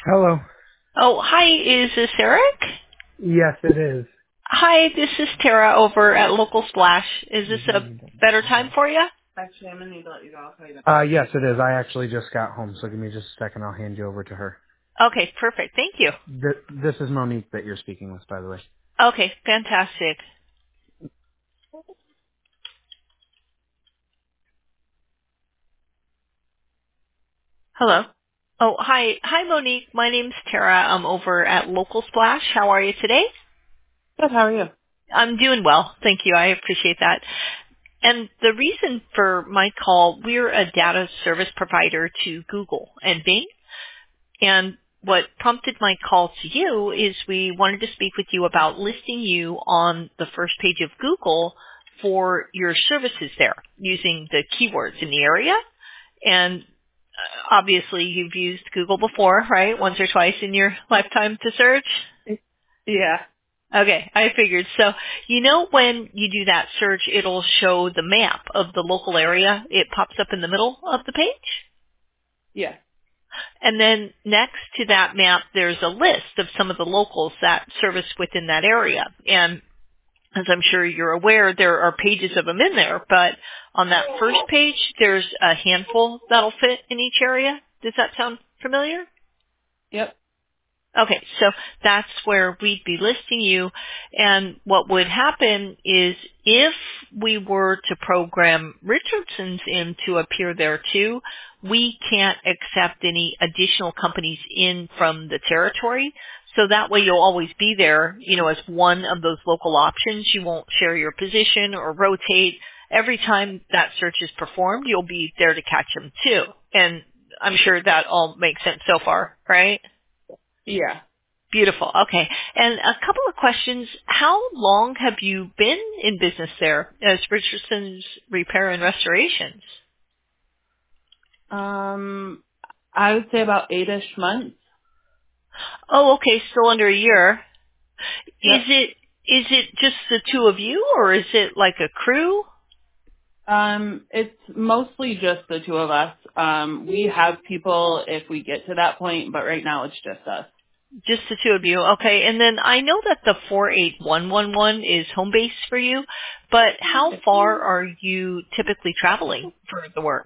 Hello. Oh, hi, is this Eric? Yes, it is. Hi, this is Tara over at Local Splash. Is this a better time for you? Yes, it is. I actually just got home, so give me just a second. I'll hand you over to her. Okay, perfect. Thank you. This is Monique that you're speaking with, by the way. Okay, fantastic. Hello. Oh, hi. Hi, Monique. My name's Tara. I'm over at Local Splash. How are you today? Good. How are you? I'm doing well. Thank you. I appreciate that. And the reason for my call, we're a data service provider to Google and Bing. And what prompted my call to you is we wanted to speak with you about listing you on the first page of Google for your services there using the keywords in the area. And obviously you've used Google before, right? Once or twice in your lifetime to search. Yeah. Okay, I figured. So, you know when you do that search, it'll show the map of the local area. It pops up in the middle of the page. Yeah. And then next to that map, there's a list of some of the locals that service within that area. And as I'm sure you're aware, there are pages of them in there, but on that first page, there's a handful that'll fit in each area. Does that sound familiar? Yep. Okay, so that's where we'd be listing you. And what would happen is if we were to program Richardson's in to appear there too, we can't accept any additional companies in from the territory. So that way you'll always be there, as one of those local options. You won't share your position or rotate. Every time that search is performed, you'll be there to catch them too. And I'm sure that all makes sense so far, right? Yeah. Beautiful. Okay. And a couple of questions. How long have you been in business there as Richardson's Repair and Restorations? Um, I would say about 8-ish months. Oh, okay. Still under a year. Is Yep. it just the two of you or is it like a crew? It's mostly just the two of us. We have people if we get to that point, but right now it's just us. Just the two of you. Okay. And then I know that the 48111 is home base for you, but how far are you typically traveling for the work?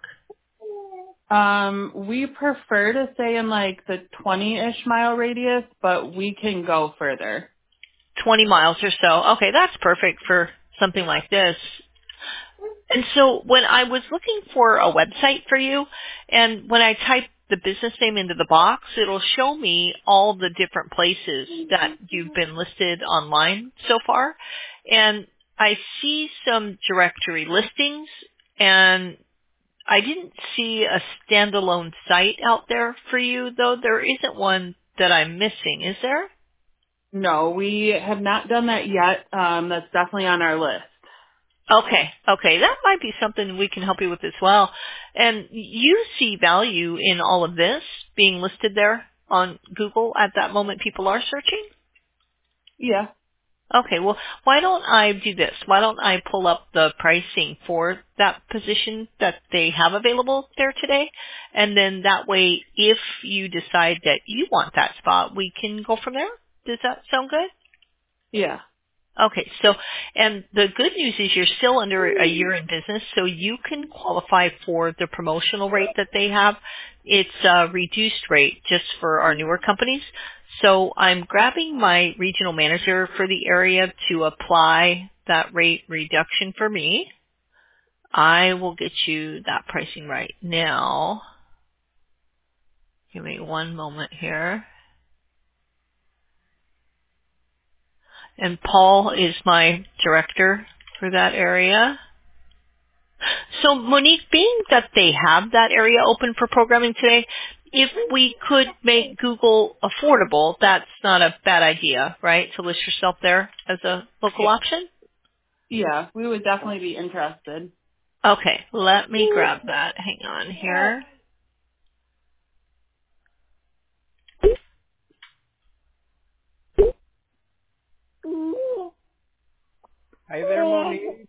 We prefer to stay in like the 20-ish mile radius, but we can go further. 20 miles or so. Okay, that's perfect for something like this. And so when I was looking for a website for you, and when I type the business name into the box, it'll show me all the different places that you've been listed online so far. And I see some directory listings, and I didn't see a standalone site out there for you, though there isn't one that I'm missing, is there? No, we have not done that yet. That's definitely on our list. Okay. That might be something we can help you with as well. And you see value in all of this being listed there on Google at that moment people are searching? Yeah. Okay, well, why don't I do this? Why don't I pull up the pricing for that position that they have available there today? And then that way, if you decide that you want that spot, we can go from there. Does that sound good? Yeah. Okay, so, and the good news is you're still under a year in business, so you can qualify for the promotional rate that they have. It's a reduced rate just for our newer companies. So I'm grabbing my regional manager for the area to apply that rate reduction for me. I will get you that pricing right now. Give me one moment here. And Paul is my director for that area. So Monique, being that they have that area open for programming today, if we could make Google affordable, that's not a bad idea, right? To list yourself there as a local option? Yeah, we would definitely be interested. Okay, let me grab that. Hang on here. Hi there, Monique.